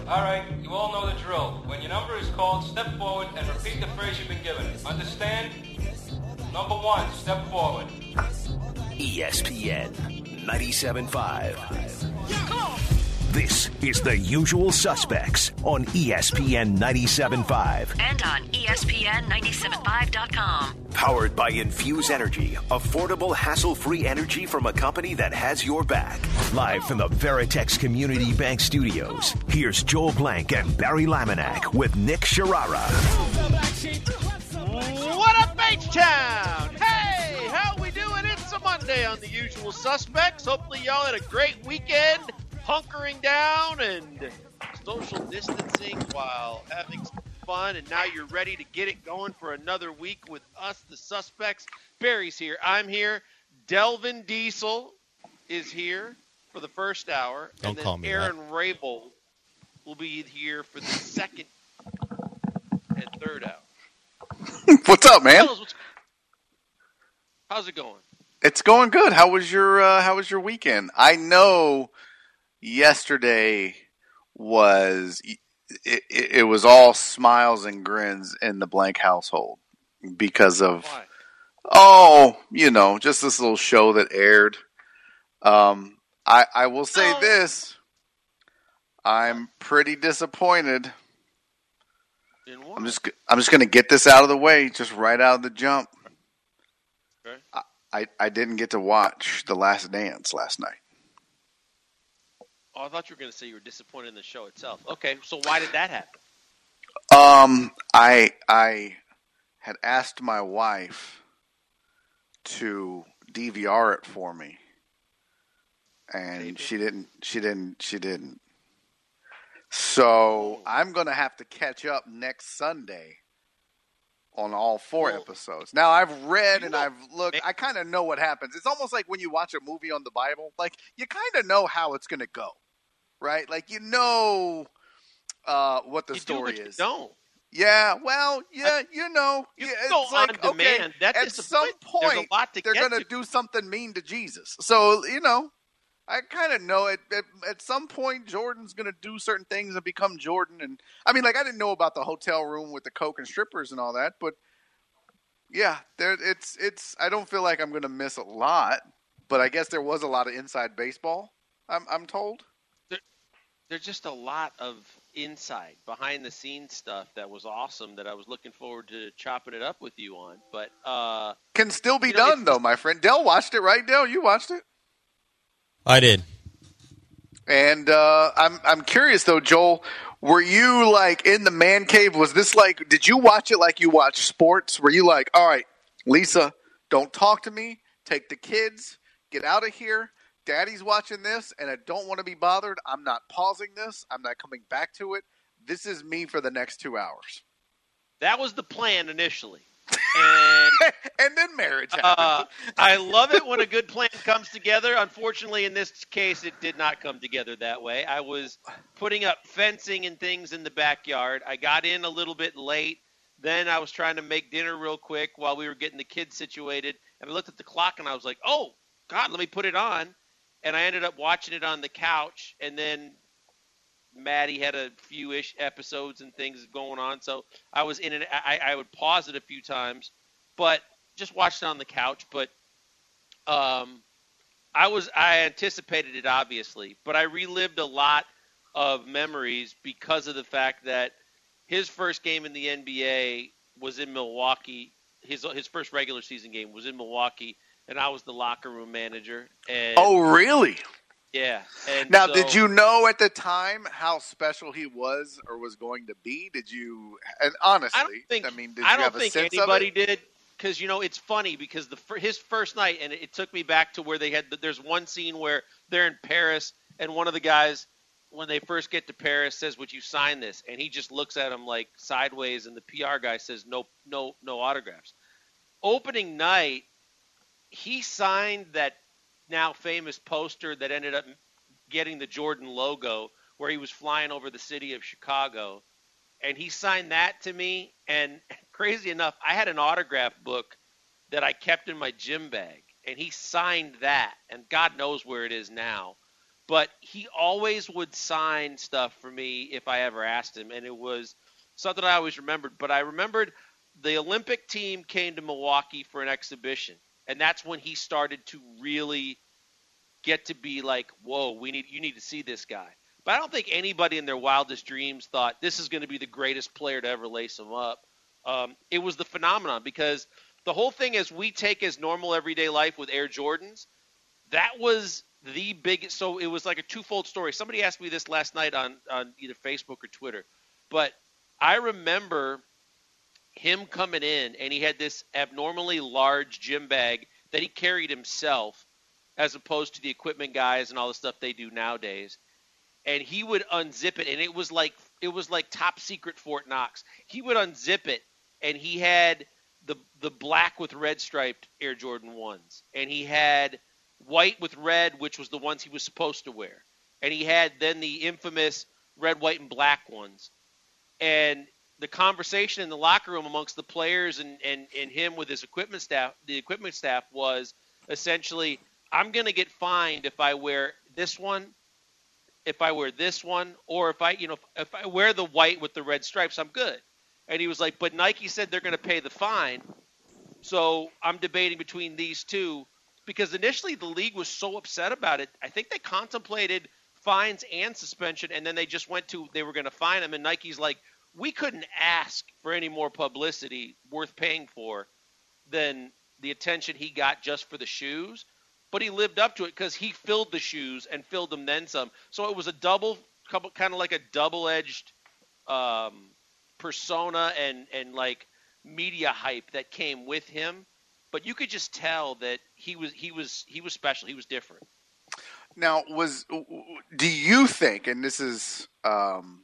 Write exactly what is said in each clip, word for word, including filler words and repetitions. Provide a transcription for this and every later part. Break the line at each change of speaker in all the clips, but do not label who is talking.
All right, you all know the drill. When your number is called, step forward and repeat the phrase you've been given. Understand? Number one, step forward.
E S P N ninety-seven point five. This is The Usual Suspects on E S P N ninety-seven point five.
And on E S P N ninety-seven point five dot com.
Powered by Infuse Energy, affordable, hassle-free energy from a company that has your back. Live from the Veritex Community Bank Studios, here's Joel Blank and Barry Laminack with Nick Sharara.
What up, H-Town? Hey, how we doing? It's a Monday on The Usual Suspects. Hopefully y'all had a great weekend, hunkering down and social distancing while having some fun, and now you're ready to get it going for another week with us, the Suspects. Barry's here. I'm here. Delvin Diesel is here for the first hour.
Don't
and then
call me
Aaron
that.
Rabel will be here for the second and third hour.
What's up, man?
Tell us what's- How's it going?
It's going good. How was your uh, How was your weekend? I know yesterday was it, it, it was all smiles and grins in the Blank household because of
Why?
oh, you know, just this little show that aired. Um, I I will say
Oh.
this: I'm pretty disappointed.
In what?
I'm just I'm just gonna get this out of the way, just right out of the jump.
Okay.
I, I, I didn't get to watch The Last Dance last night.
Oh, I thought you were going to say you were disappointed in the show itself. Okay, so why did that happen?
Um, I I had asked my wife to D V R it for me, and
Maybe.
she didn't. She didn't. She didn't. So I'm gonna have to catch up next Sunday on all four
Well,
episodes. Now I've read
you
and
know-
I've looked. I kind of know what happens. It's almost like when you watch a movie on the Bible. Like you kind of know how it's gonna go, right? Like you know uh, what the
you
story
do, but
is.
You don't.
Yeah, well, yeah, you know,
You
yeah,
can go
it's like
on demand.
okay,
That
at some
disappoints- there's a
point
lot to
they're
get
gonna
to.
do something mean to Jesus. So you know, I kind of know it. At, at some point, Jordan's gonna do certain things and become Jordan. And I mean, like I didn't know about the hotel room with the coke and strippers and all that, but yeah, there it's it's. I don't feel like I'm gonna miss a lot, but I guess there was a lot of inside baseball. I'm I'm told.
There's just a lot of inside, behind-the-scenes stuff that was awesome that I was looking forward to chopping it up with you on. But uh,
Can still be
You know,
done
it's
though,
just-
my friend. Dell watched it, right? Dell, you watched it.
I did.
And uh, I'm I'm curious though, Joel. Were you like in the man cave? Was this like? Did you watch it like you watch sports? Were you like, all right, Lisa, don't talk to me. Take the kids. Get out of here. Daddy's watching this, and I don't want to be bothered. I'm not pausing this. I'm not coming back to it. This is me for the next two hours.
that was the plan initially. And
And then marriage happened.
uh, I love it when a good plan comes together. Unfortunately, in this case, it did not come together that way. I was putting up fencing and things in the backyard. I got in a little bit late. Then I was trying to make dinner real quick while we were getting the kids situated. And I looked at the clock, and I was like, oh, God, let me put it on. And I ended up watching it on the couch. And then Maddie had a few-ish episodes and things going on. So I was in it. I, I would pause it a few times. But just watched it on the couch. But um, I was I anticipated it, obviously. But I relived a lot of memories because of the fact that his first game in the N B A was in Milwaukee. His his first regular season game was in Milwaukee, and I was the locker room manager. And
Oh, really?
yeah. And
Now,
so-
did you know at the time how special he was or was going to be? Did you? And honestly,
I don't think.
I mean, did
I
you
don't
have a
think
sense
anybody
of it?
did. Because you know it's funny because the fir- his first night, and it, it took me back to where they had. The, there's one scene where they're in Paris, and one of the guys, when they first get to Paris, says, "Would you sign this?" And he just looks at him like sideways, and the P R guy says, "No, no, no autographs." Opening night, he signed that now famous poster that ended up getting the Jordan logo, where he was flying over the city of Chicago. And he signed that to me, and crazy enough, I had an autograph book that I kept in my gym bag, and he signed that, and God knows where it is now. but he always would sign stuff for me if I ever asked him, and it was something I always remembered. But I remembered the Olympic team came to Milwaukee for an exhibition, and that's when he started to really get to be like, whoa, we need you need to see this guy. But I don't think anybody in their wildest dreams thought this is going to be the greatest player to ever lace him up. Um, it was the phenomenon, because the whole thing as we take as normal everyday life with Air Jordans, that was the biggest. So it was like a twofold story. Somebody asked me this last night on, on either Facebook or Twitter, but I remember him coming in, and he had this abnormally large gym bag that he carried himself, as opposed to the equipment guys and all the stuff they do nowadays. And he would unzip it, and it was like it was like top secret Fort Knox. He would unzip it, and he had the the black with red striped Air Jordan ones, and he had white with red, which was the ones he was supposed to wear, and he had then the infamous red, white, and black ones. And the conversation in the locker room amongst the players and, and, and him with his equipment staff, the equipment staff was essentially, I'm going to get fined if I wear this one, if I wear this one, or if I, you know, if I wear the white with the red stripes, I'm good. And he was like, but Nike said they're going to pay the fine. So I'm debating between these two, because initially the league was so upset about it. I think they contemplated fines and suspension, and then they just went to, they were going to fine him. And Nike's like, we couldn't ask for any more publicity worth paying for than the attention he got just for the shoes. But he lived up to it because he filled the shoes and filled them then some. So it was a double, kind of like a double-edged um, persona and, and like media hype that came with him. But you could just tell that he was he was he was special. He was different.
Now, was do you think, and this is um,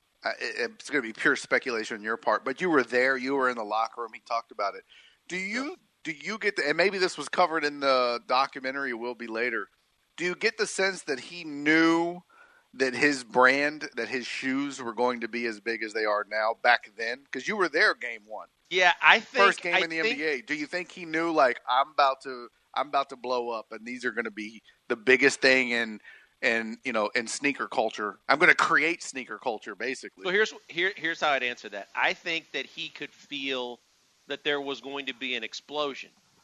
it's going to be pure speculation on your part, but you were there, you were in the locker room, he talked about it. Do you? Yeah. Do you get the, and maybe this was covered in the documentary, will be later, do you get the sense that he knew that his brand, that his shoes were going to be as big as they are now back then? Because you were there game one.
Yeah, I think.
First game
I
in the
think,
N B A. Do you think he knew, like, I'm about to I'm about to blow up, and these are going to be the biggest thing in, in, you know, in sneaker culture? I'm going to create sneaker culture, basically.
So here's here, here's how I'd answer that. I think that he could feel that there was going to be an explosion.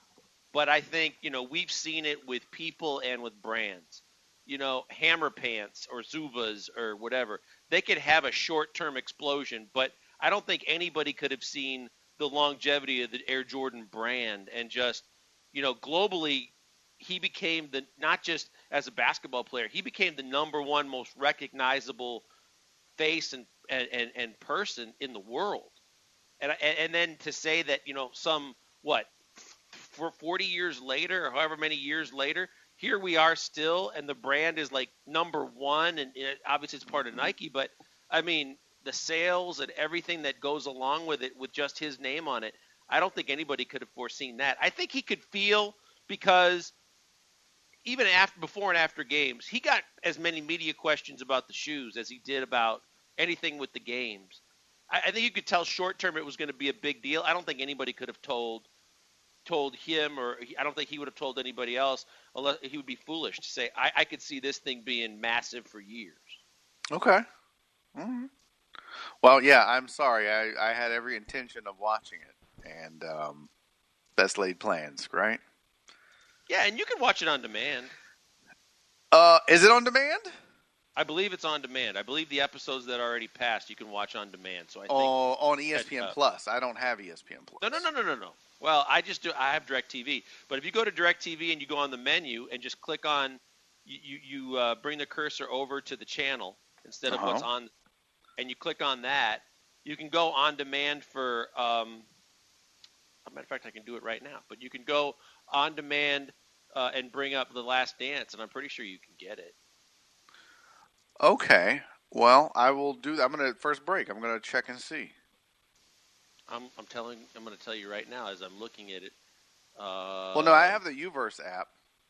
But I think, you know, we've seen it with people and with brands. You know, Hammer Pants or Zubaz or whatever, they could have a short-term explosion, but I don't think anybody could have seen the longevity of the Air Jordan brand. And just, you know, globally, he became the, not just as a basketball player, he became the number one most recognizable face and, and, and, and person in the world. And, and then to say that, you know, some, what, for forty years later or however many years later, here we are still, and the brand is like number one, and it, obviously it's part of Nike, but I mean, the sales and everything that goes along with it with just his name on it, I don't think anybody could have foreseen that. I think he could feel, because even after, before and after games, he got as many media questions about the shoes as he did about anything with the games. I, I think you could tell short term it was going to be a big deal. I don't think anybody could have told told him, or he, I don't think he would have told anybody else, unless he would be foolish to say, I, I could see this thing being massive for years.
Okay. Mm-hmm. Well, yeah, I'm sorry. I, I had every intention of watching it, and um, best laid plans, right?
Yeah, and you can watch it on demand.
Uh, is it on demand?
I believe it's on demand. I believe the episodes that already passed you can watch on demand. So I think
oh, on E S P N uh, Plus. I don't have E S P N Plus.
No, no, no, no, no, no. Well, I just do. I have DirecTV. But if you go to DirecTV and you go on the menu and just click on, you you, you uh, bring the cursor over to the channel instead of uh-huh. what's on, and you click on that, you can go on demand for. Um, as a matter of fact, I can do it right now. But you can go on demand uh, and bring up The Last Dance, and I'm pretty sure you can get it.
Okay. Well, I will do that. I'm going to first break. I'm going to check and see.
I'm I'm telling I'm going to tell you right now as I'm looking at it. Uh,
well, no, I have the Uverse app.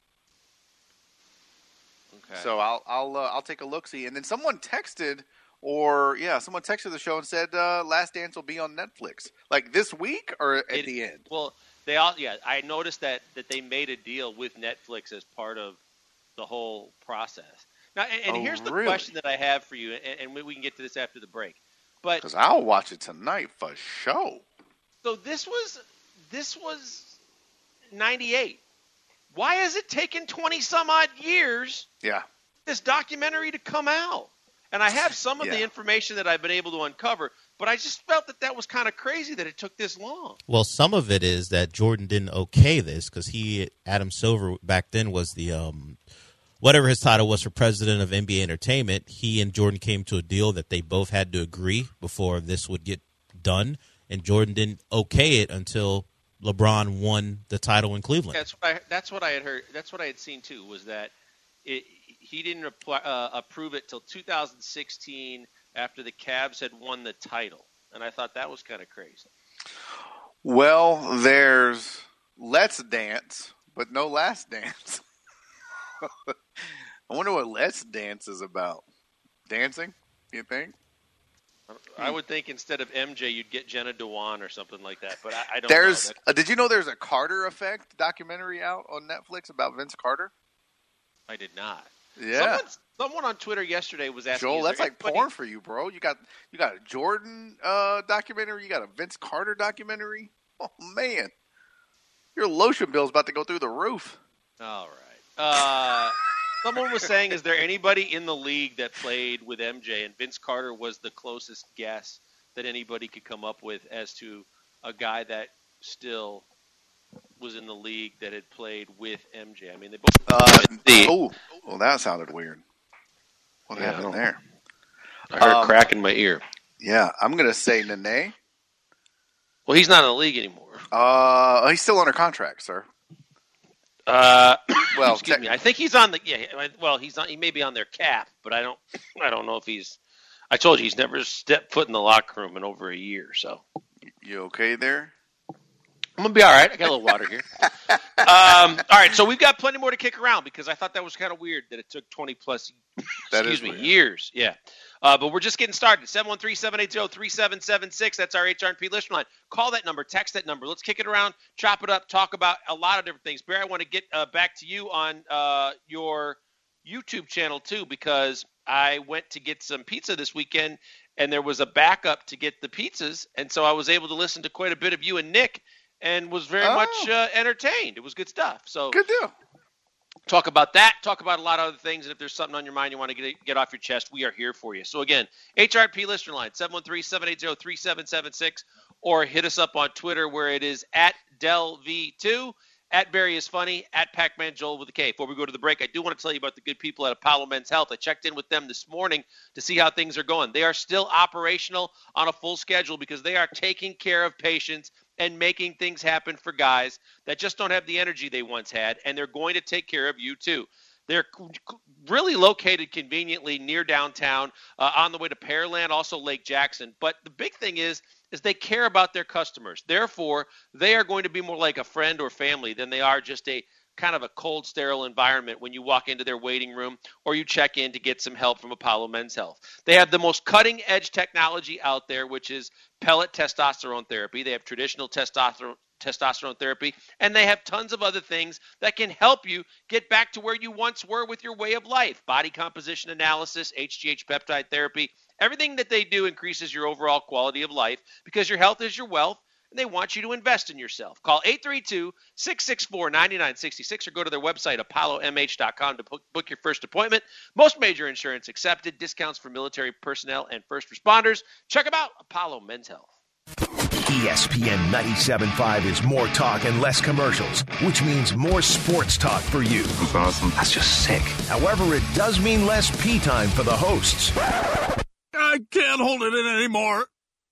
Okay.
So I'll I'll uh, I'll take a look see, and then someone texted, or yeah, someone texted the show and said uh, Last Dance will be on Netflix, like this week or at
it,
the end.
Well, they all yeah. I noticed that that they made a deal with Netflix as part of the whole process. Now, and, and
Oh,
here's the
really?
question that I have for you, and, and we we can get to this after the break. But
Because I'll watch it tonight for sure.
so this was this was ninety-eight. Why has it taken twenty some odd years
Yeah.
for this documentary to come out? And I have some of the
Yeah.
information that I've been able to uncover, but I just felt that that was kind of crazy that it took this long.
Well, some of it is that Jordan didn't okay this because he, Adam Silver, back then was the um, whatever his title was for president of N B A Entertainment. He and Jordan came to a deal that they both had to agree before this would get done, and Jordan didn't okay it until LeBron won the title in Cleveland.
That's what I, that's what I had heard. That's what I had seen too. Was that it, he didn't apply, uh, approve it till two thousand sixteen after the Cavs had won the title, and I thought that was kind of crazy.
Well, there's Let's Dance, but no Last Dance. I wonder what Let's Dance is about. Dancing, you think?
I would think instead of M J, you'd get Jenna Dewan or something like that, but I, I don't
There's.
know.
Uh, did you know there's a Carter Effect documentary out on Netflix about Vince Carter?
I did not.
Yeah.
Someone, someone on Twitter yesterday was asking.
Joel,
is
that's
there
like
anybody-
porn for you, bro. You got you got a Jordan uh, documentary. You got a Vince Carter documentary. Oh man, your lotion bill's about to go through the roof.
All right. Uh, someone was saying, is there anybody in the league that played with M J? And Vince Carter was the closest guess that anybody could come up with as to a guy that still was in the league that had played with M J. I mean, they both.
Uh,
the-
oh, well, that sounded weird. What
Yeah.
happened there?
I heard
um,
a crack in my ear.
Yeah, I'm gonna say Nene.
Well, he's not in the league anymore.
Uh, he's still under contract, sir.
Uh,
Well,
excuse me. I think he's on the yeah. Well, he's on. He may be on their cap, but I don't. I don't know if he's. I told you he's never stepped foot in the locker room in over a year. So
You okay there?
I'm gonna be all right. I got a little water here. um, all right, so we've got plenty more to kick around because I thought that was kind of weird that it took twenty plus.
That
excuse
is
me,
weird.
years. Yeah. Uh, but we're just getting started. seven one three, seven eight zero, three seven seven six. That's our H R and P listener line. Call that number. Text that number. Let's kick it around, chop it up, talk about a lot of different things. Barry, I want to get uh, back to you on uh, your YouTube channel, too, because I went to get some pizza this weekend, and there was a backup to get the pizzas. And so I was able to listen to quite a bit of you and Nick and was very
Oh.
much uh, entertained. It was good stuff. So
Good deal.
talk about that, talk about a lot of other things, and if there's something on your mind you want to get get off your chest, we are here for you. So again, H R P listener line, seven one three, seven eight zero, three seven seven six, or hit us up on Twitter where it is at Del V two, at Barry is Funny, at Pac-Man Joel with a K. Before we go to the break, I do want to tell you about the good people at Apollo Men's Health. I checked in with them this morning to see how things are going. They are still operational on a full schedule because they are taking care of patients and making things happen for guys that just don't have the energy they once had, and they're going to take care of you too. They're really located conveniently near downtown, uh, on the way to Pearland, also Lake Jackson. But the big thing is, is they care about their customers. Therefore, they are going to be more like a friend or family than they are just a kind of a cold, sterile environment when you walk into their waiting room or you check in to get some help from Apollo Men's Health. They have the most cutting-edge technology out there, which is pellet testosterone therapy. They have traditional testosterone testosterone therapy, and they have tons of other things that can help you get back to where you once were with your way of life. Body composition analysis, H G H peptide therapy, everything that they do increases your overall quality of life because your health is your wealth, and they want you to invest in yourself. Call eight three two, six six four, nine nine six six or go to their website, apollo m h dot com, to book your first appointment. Most major insurance accepted, discounts for military personnel and first responders. Check them out, Apollo Men's Health.
E S P N ninety-seven point five is more talk and less commercials, which means more sports talk for you.
That's awesome.
That's just sick. However, it does mean less pee time for the hosts.
I can't hold it in anymore.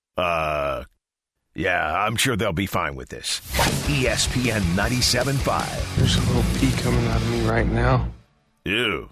Uh, yeah, I'm sure they'll be fine with this. E S P N ninety-seven point five.
There's a little pee coming out of me right now.
Ew.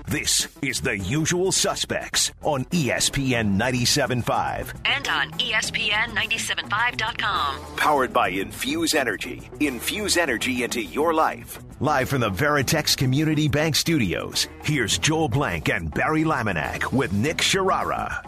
This is The Usual Suspects on E S P N ninety-seven point five.
And on E S P N ninety-seven point five dot com.
Powered by Infuse Energy. Infuse energy into your life. Live from the Veritex Community Bank Studios, here's Joel Blank and Barry Laminack with Nick Sharara.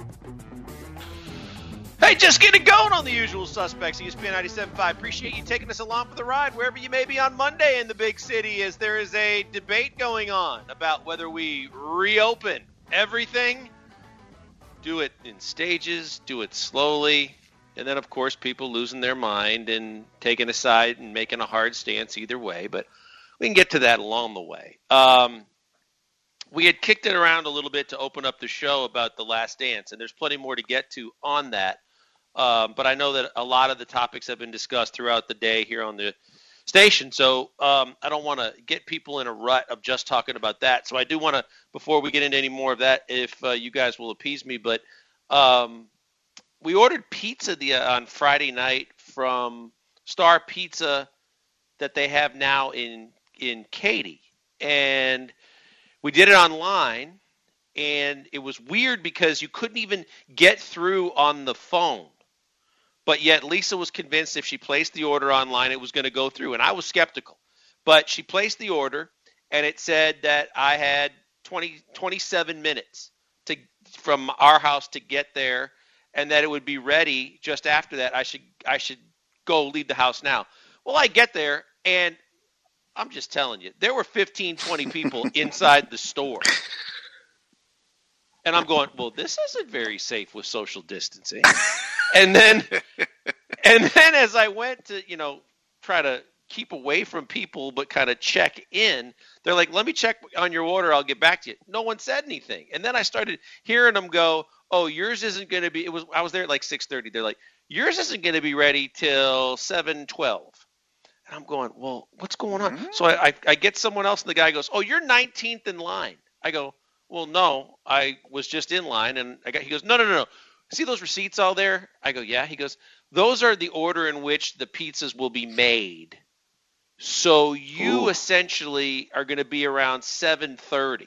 Hey, just getting going on The Usual Suspects, E S P N ninety-seven point five. Appreciate you taking us along for the ride wherever you may be on Monday in the big city, as there is a debate going on about whether we reopen everything, do it in stages, do it slowly, and then, of course, people losing their mind and taking a side and making a hard stance either way, but we can get to that along the way. Um, we had kicked it around a little bit to open up the show about The Last Dance, and there's plenty more to get to on that. Um, but I know that a lot of the topics have been discussed throughout the day here on the station, so um, I don't want to get people in a rut of just talking about that. So I do want to, before we get into any more of that, if uh, you guys will appease me, but um, we ordered pizza the, uh, on Friday night from Star Pizza that they have now in in Katy, and we did it online, and it was weird because you couldn't even get through on the phone. But yet Lisa was convinced if she placed the order online, it was going to go through. And I was skeptical. But she placed the order, and it said that I had twenty, twenty-seven minutes to from our house to get there, and that it would be ready just after that. I should I should go leave the house now. Well, I get there, and I'm just telling you, there were fifteen, twenty people inside the store. And I'm going, well, this isn't very safe with social distancing. And then, and then as I went to, you know, try to keep away from people but kind of check in, they're like, let me check on your order. I'll get back to you. No one said anything. And then I started hearing them go, oh, yours isn't going to be, it was, I was there at like six thirty. They're like, yours isn't going to be ready till seven twelve. And I'm going, well, what's going on? Mm-hmm. So I, I, I get someone else, and the guy goes, oh, you're nineteenth in line. I go, well, no, I was just in line, and I got. He goes, no, no, no, no. See those receipts all there? I go, yeah. He goes, those are the order in which the pizzas will be made. So you Ooh. essentially are going to be around seven thirty.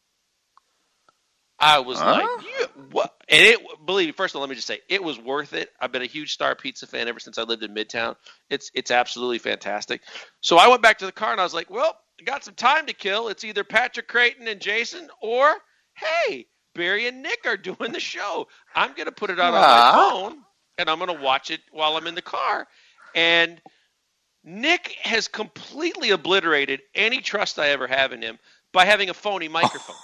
I was huh? like, yeah, what? And it, believe me, first of all, let me just say, it was worth it. I've been a huge Star Pizza fan ever since I lived in Midtown. It's it's absolutely fantastic. So I went back to the car, and I was like, well, I got some time to kill. It's either Patrick Creighton and Jason, or, hey, Barry and Nick are doing the show. I'm going to put it on, uh. on my phone, and I'm going to watch it while I'm in the car. And Nick has completely obliterated any trust I ever have in him by having a phony microphone.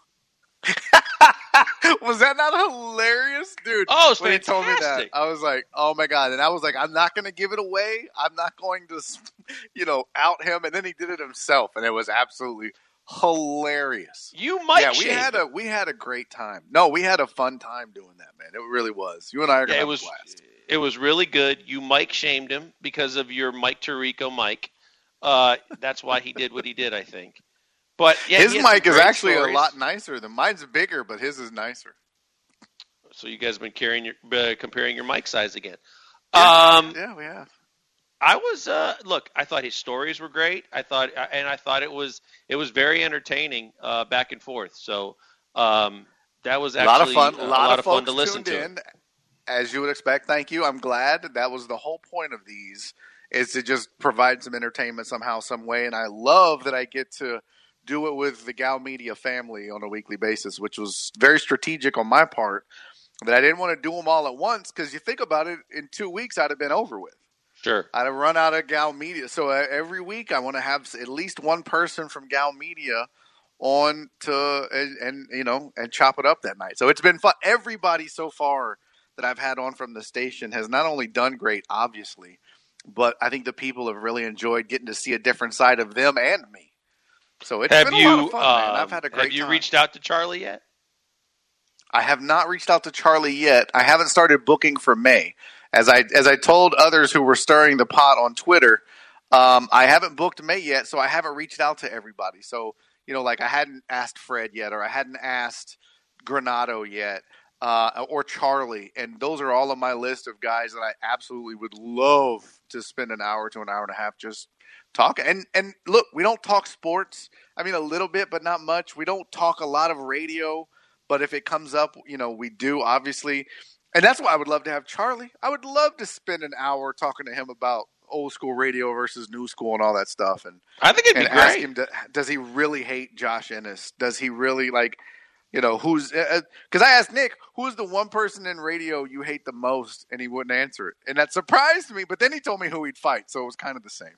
Was that not hilarious, dude?
Oh, it's
when
fantastic.
He told me that, I was like, "Oh my god!" And I was like, "I'm not going to give it away. I'm not going to, you know, out him." And then he did it himself, and it was absolutely hilarious.
You might.
Yeah, we had a we had a great time. No, we had a fun time doing that, man. It really was. You and I are going to
yeah,
have
it was,
a blast.
It was really good. You Mike shamed him because of your Mike Tirico mic. Uh, that's why he did what he did, I think. But yeah,
his mic is actually
stories.
a lot nicer than mine's bigger, but his is nicer.
So you guys have been carrying your, uh, comparing your mic size again.
Yeah,
um,
yeah, we have.
I was uh, look. I thought his stories were great. I thought, and I thought it was it was very entertaining, uh, back and forth. So um, that was actually
a lot of fun.
A,
a lot,
a lot
of,
of fun
folks
to listen
tuned
to.
in, as you would expect. Thank you. I'm glad. That was the whole point of these, is to just provide some entertainment somehow, some way. And I love that I get to do it with the Gal Media family on a weekly basis, which was very strategic on my part. That I didn't want to do them all at once, because you think about it, in two weeks I'd have been over with.
Sure.
I'd have run out of Gal Media. So uh, every week I want to have at least one person from Gal Media on to and, and you know and chop it up that night. So it's been fun. Everybody so far that I've had on from the station has not only done great, obviously, but I think the people have really enjoyed getting to see a different side of them and me. So it's
have
been
you,
a lot of fun,
um,
man. I've had a great
Have you
time.
reached out to Charlie yet?
I have not reached out to Charlie yet. I haven't started booking for May. As I as I told others who were stirring the pot on Twitter, um, I haven't booked May yet, so I haven't reached out to everybody. So, you know, like I hadn't asked Fred yet, or I hadn't asked Granado yet, uh, or Charlie. And those are all on my list of guys that I absolutely would love to spend an hour to an hour and a half just talking. And and look, we don't talk sports. I mean, a little bit, but not much. We don't talk a lot of radio, but if it comes up, you know, we do, obviously. And that's why I would love to have Charlie. I would love to spend an hour talking to him about old school radio versus new school and all that stuff. And
I think it'd
and
be great.
Ask him, to, does he really hate Josh Ennis? Does he really, like, you know, who's uh, – because I asked Nick, who's the one person in radio you hate the most? And he wouldn't answer it. And that surprised me. But then he told me who he'd fight, so it was kind of the same.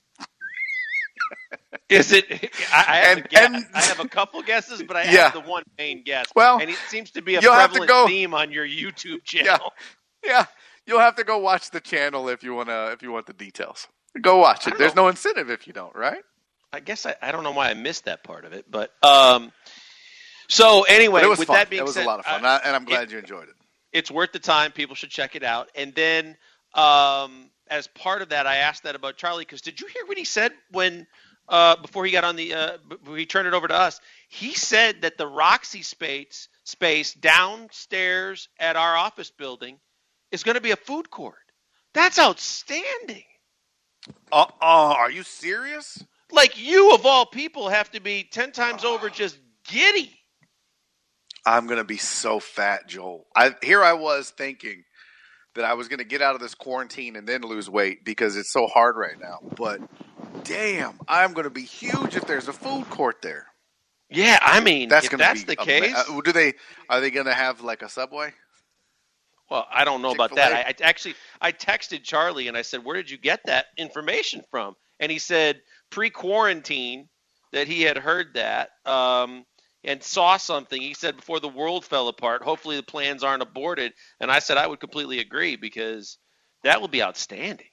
Is it? I, I, have
And-
a guess.
and-
I have a couple guesses, but I
Yeah.
have the one main guess.
Well,
and it seems to be a
you'll have to
prevalent
go-
theme on your YouTube
Yeah,
channel.
yeah. You'll have to go watch the channel if you wanna if you want the details. Go watch
I
it.
don't
There's
know.
no incentive if you don't, right?
I guess I, I don't know why I missed that part of it, but um. So anyway,
But it was
with
fun.
that being
It was
said,
a lot of fun,
I-
and I'm glad
it-
you enjoyed it.
it's worth the time. People should check it out. And then, um, as part of that, I asked that about Charlie because did you hear what he said when uh, before he got on the uh, before he turned it over to us? He said that the Roxy space space downstairs at our office building is going to be a food court. That's outstanding.
Uh, uh, are you serious?
Like you of all people have to be ten times over just giddy.
I'm gonna be so fat, Joel. I here I was thinking that I was gonna get out of this quarantine and then lose weight because it's so hard right now. But damn, I'm gonna be huge if there's a food court there.
Yeah, I mean,
That's
if
gonna
that's
be
the
ama-
case.
uh, do they are they gonna have like a Subway?
Well, I don't know about that.
Chick-fil-A?
I, I actually I texted Charlie and I said, "Where did you get that information from?" And he said pre-quarantine that he had heard that um, and saw something. He said before the world fell apart, hopefully the plans aren't aborted. And I said I would completely agree because that would be outstanding.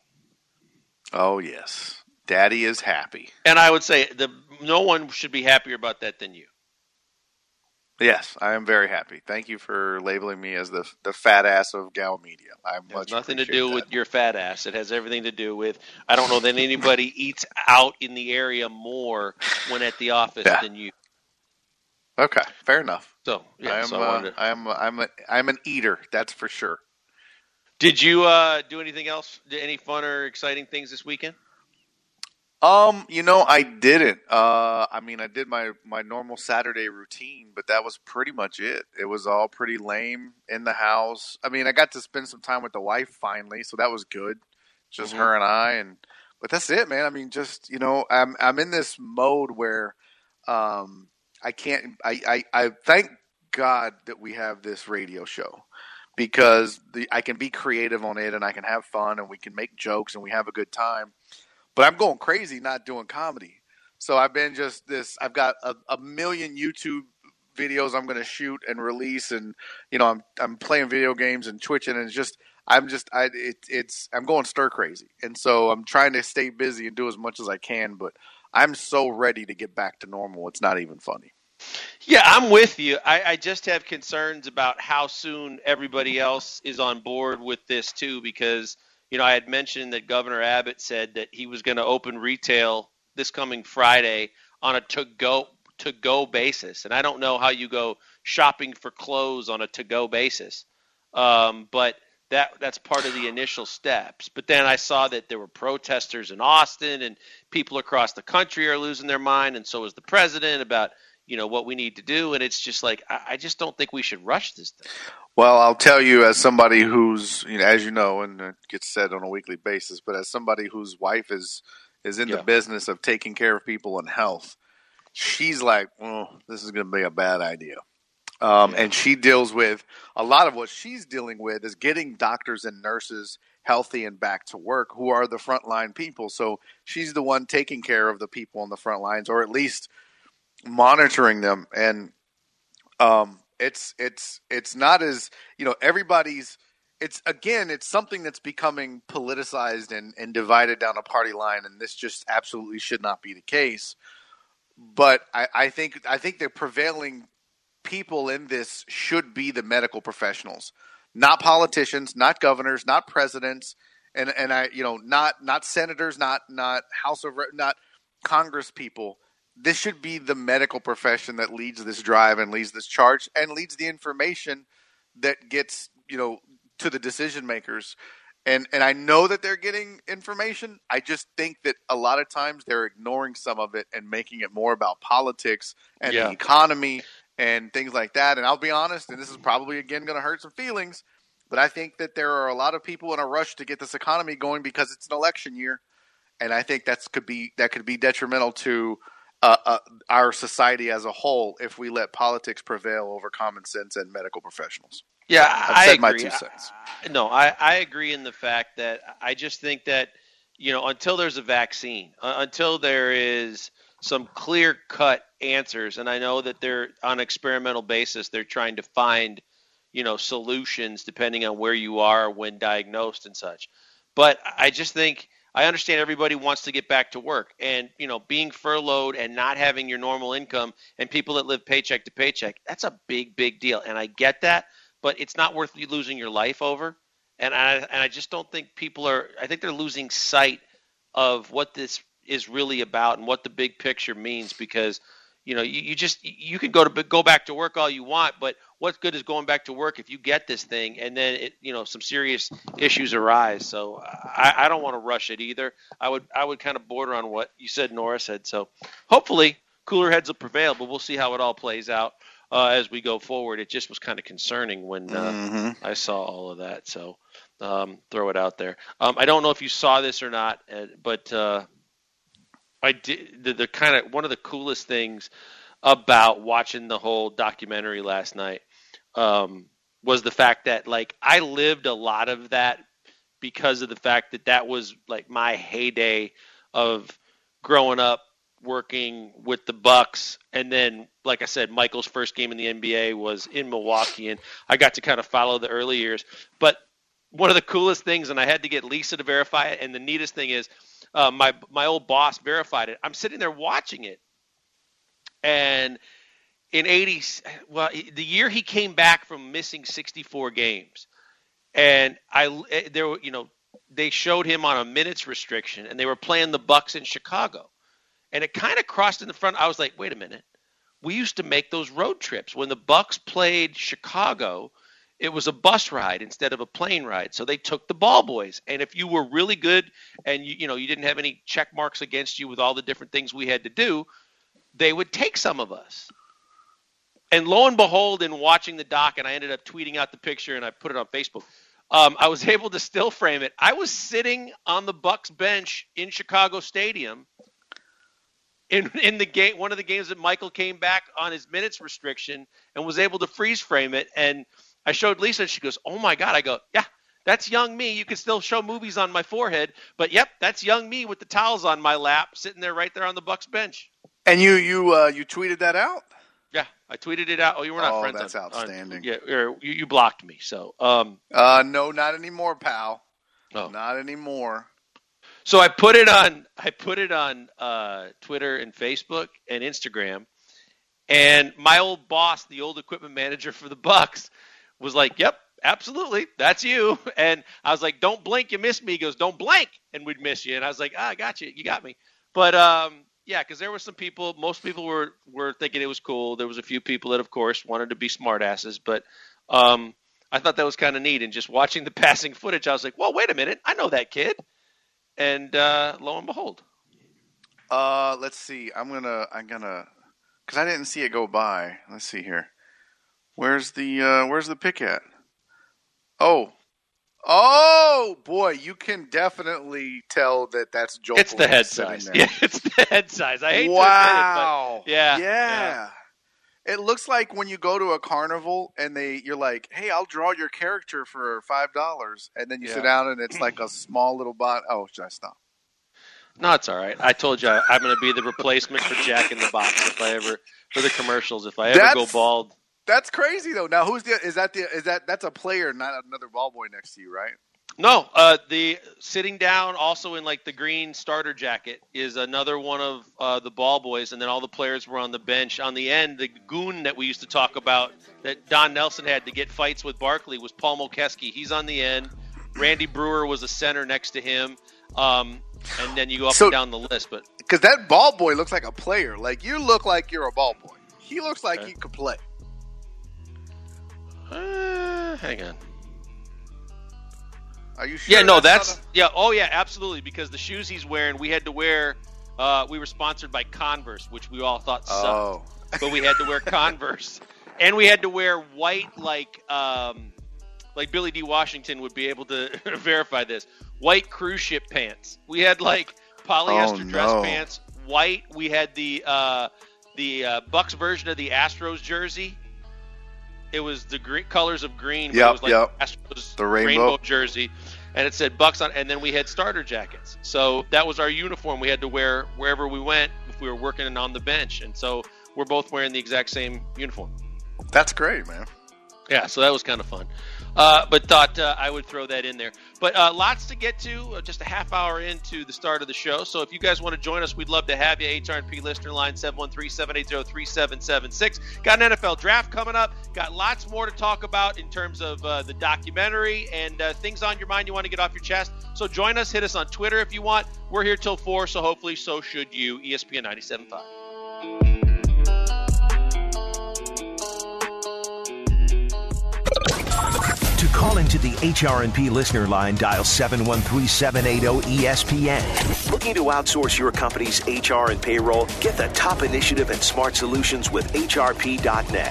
Oh yes, Daddy is happy.
And I would say the no one should be happier about that than you.
Yes, I am very happy. Thank you for labeling me as the the fat ass of Gal Media. I
It has
much
nothing to
appreciate
do
that.
with your fat ass. It has everything to do with I don't know that anybody eats out in the area more when at the office
Yeah.
than you.
Okay, fair enough.
So yeah,
I am.
so I
uh,
wanted to-
I am. I'm. A, I'm an eater. That's for sure.
Did you uh, do anything else? Did any fun or exciting things this weekend?
Um, you know, I didn't. Uh, I mean, I did my my normal Saturday routine, but that was pretty much it. It was all pretty lame in the house. I mean, I got to spend some time with the wife finally, so that was good. Just
Mhm.
her and I, and but that's it, man. I mean, just you know, I'm I'm in this mode where, um, I can't. I I, I thank God that we have this radio show. Because the, I can be creative on it and I can have fun and we can make jokes and we have a good time. But I'm going crazy not doing comedy. So I've been just this – I've got a, a million YouTube videos I'm going to shoot and release. And, you know, I'm I'm playing video games and twitching. And it's just – I'm just I, – it, it's I'm going stir crazy. And so I'm trying to stay busy and do as much as I can. But I'm so ready to get back to normal. It's not even funny.
Yeah, I'm with you. I, I just have concerns about how soon everybody else is on board with this too, because you know I had mentioned that Governor Abbott said that he was going to open retail this coming Friday on a to-go to-go basis, and I don't know how you go shopping for clothes on a to-go basis, um, but that that's part of the initial steps. But then I saw that there were protesters in Austin, and people across the country are losing their mind, and so is the president about. You know, what we need to do. And it's just like, I, I just don't think we should rush this thing.
Well, I'll tell you as somebody who's, you know, as you know, and it gets said on a weekly basis, but as somebody whose wife is, is in
Yeah.
the business of taking care of people and health, she's like, oh, this is going to be a bad idea. Um, and she deals with a lot of what she's dealing with is getting doctors and nurses healthy and back to work who are the frontline people. So she's the one taking care of the people on the front lines, or at least monitoring them. And um, it's it's it's not as, you know, everybody's it's again it's something that's becoming politicized and, and divided down a party line, and this just absolutely should not be the case. But I, I think I think the prevailing people in this should be the medical professionals, not politicians, not governors, not presidents, and and I you know not not senators, not not House of not Congress people. This should be the medical profession that leads this drive and leads this charge and leads the information that gets, you know, to the decision makers. And and I know that they're getting information. I just think that a lot of times they're ignoring some of it and making it more about politics and
Yeah.
the economy and things like that. And I'll be honest, and this is probably, again, going to hurt some feelings, but I think that there are a lot of people in a rush to get this economy going because it's an election year. And I think that's could be that could be detrimental to uh, uh, our society as a whole if we let politics prevail over common sense and medical professionals.
Yeah,
I've
I
said
agree.
my two cents.
I, no, I, I agree in the fact that I just think that, you know, until there's a vaccine, uh, until there is some clear-cut answers, and I know that they're on an experimental basis, they're trying to find, you know, solutions depending on where you are when diagnosed and such. But I just think I understand everybody wants to get back to work, and, you know, being furloughed and not having your normal income and people that live paycheck to paycheck, that's a big, big deal. And I get that, but it's not worth you losing your life over. And I, and I just don't think people are, I think they're losing sight of what this is really about and what the big picture means, because, you know, you, you just, you can go to go back to work all you want, but what good is going back to work if you get this thing and then it, you know, some serious issues arise. So I, I don't want to rush it either. I would, I would kind of border on what you said, Nora said. So hopefully cooler heads will prevail, but we'll see how it all plays out uh, as we go forward. It just was kind of concerning when uh,
Mm-hmm.
I saw all of that. So um, throw it out there. Um, I don't know if you saw this or not, uh, but uh, I did. The, the kind of one of the coolest things about watching the whole documentary last night um, was the fact that, like, I lived a lot of that because of the fact that that was like my heyday of growing up working with the Bucks. And then, like I said, Michael's first game in the N B A was in Milwaukee, and I got to kind of follow the early years. But one of the coolest things, and I had to get Lisa to verify it, and the neatest thing is uh, my my old boss verified it. I'm sitting there watching it, and in eighty, well, the year he came back from missing sixty-four games, and I there were, you know, they showed him on a minutes restriction, and they were playing the Bucks in Chicago, and it kind of crossed in the front. I was like, wait a minute, we used to make those road trips when the Bucks played Chicago. It was a bus ride instead of a plane ride. So they took the ball boys. And if you were really good and you, you know, you didn't have any check marks against you with all the different things we had to do, they would take some of us. And lo and behold, in watching the doc, and I ended up tweeting out the picture and I put it on Facebook, um, I was able to still frame it. I was sitting on the Bucks bench in Chicago Stadium in in the game, one of the games that Michael came back on his minutes restriction, and was able to freeze frame it. And I showed Lisa, and she goes, oh, my God. I go, yeah, that's young me. You can still show movies on my forehead. But, yep, that's young me with the towels on my lap, sitting there right there on the Bucks bench.
And you you uh, you tweeted that out?
Yeah, I tweeted it out. Oh, you were not
Oh,
friends.
that's
on,
outstanding.
On, yeah, or you, you blocked me. So, um,
Uh, no, not anymore, pal.
oh.
Not anymore.
So I put it on. I put it on uh, Twitter and Facebook and Instagram. And my old boss, the old equipment manager for the Bucks, was like, yep, absolutely, that's you. And I was like, don't blink, you miss me. He goes, don't blink, and we'd miss you. And I was like, ah, I got you, you got me. But um, yeah, because there were some people, most people were, were thinking it was cool. There was a few people that, of course, wanted to be smartasses. But um, I thought that was kind of neat. And just watching the passing footage, I was like, well, wait a minute, I know that kid. And uh, lo and behold.
Uh, let's see. I'm gonna I'm gonna because I didn't see it go by. Let's see here. Where's the uh, where's the pick at? Oh, oh boy, you can definitely tell that that's Joel.
It's the head
sitting
size.
there.
Yeah, it's the head size. I hate
Wow.
to admit it, but yeah,
yeah. It looks like when you go to a carnival and they you're like, hey, I'll draw your character for five dollars, and then you
Yeah.
sit down and it's like a small little bot. Oh, should I stop?
No, it's all right. I told you I, I'm going to be the replacement for Jack in the Box if I ever for the commercials. If I ever
That's-
go bald.
That's crazy though. Now, who's the? Is that the? Is that that's a player, not another ball boy next to you, right?
No, uh, the sitting down also in like the green starter jacket is another one of uh, the ball boys, and then all the players were on the bench. On the end, the goon that we used to talk about that Don Nelson had to get fights with Barkley was Paul Mokeski. He's on the end. Randy Brewer was a center next to him, um, and then you go up
So-
and down the list. But
Because that ball boy looks like a player. Like you look like you're a ball boy. He looks like
Okay.
he could play.
uh, hang on.
Are you sure?
Yeah, no,
that's,
that's yeah. Oh, yeah, absolutely. Because the shoes he's wearing, we had to wear. Uh, we were sponsored by Converse, which we all thought sucked.
Oh.
But we had to wear Converse, and we had to wear white, like um, like Billy D. Washington would be able to verify this. White cruise ship pants. We had like polyester
Oh,
dress
no.
pants, white. We had the uh, the uh, Bucks version of the Astros jersey. It was the green, colors of green, but
Yep,
it was like
yep.
Astros
The rainbow.
jersey, and it said Bucks on. And then we had starter jackets. So that was our uniform. We had to wear wherever we went if we were working on the bench, and so we're both wearing the exact same uniform.
That's great, man.
Yeah, so that was kind of fun. Uh, but thought uh, I would throw that in there. But uh, lots to get to, uh, just a half hour into the start of the show. So if you guys want to join us, we'd love to have you. H R and P listener line seven one three, seven eight zero, three seven seven six. Got an N F L draft coming up. Got lots more to talk about in terms of uh, the documentary and uh, things on your mind you want to get off your chest. So join us. Hit us on Twitter if you want. We're here till four, so hopefully so should you. E S P N ninety-seven point five.
To call into the H R and P listener line, dial seven one three, seven eight zero, E S P N. Looking to outsource your company's H R and payroll? Get the top initiative and smart solutions with H R P dot net.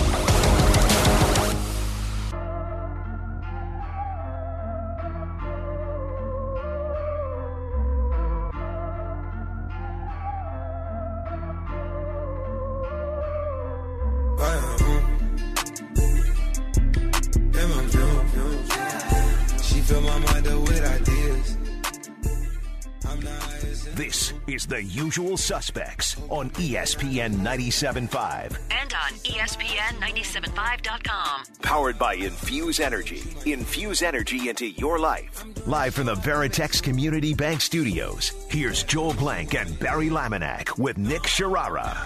This is The Usual Suspects on E S P N ninety-seven point five.
And on E S P N ninety-seven point five dot com.
Powered by Infuse Energy. Infuse energy into your life. Live from the Veritex Community Bank Studios, here's Joel Blank and Barry Laminack with Nick Sharara.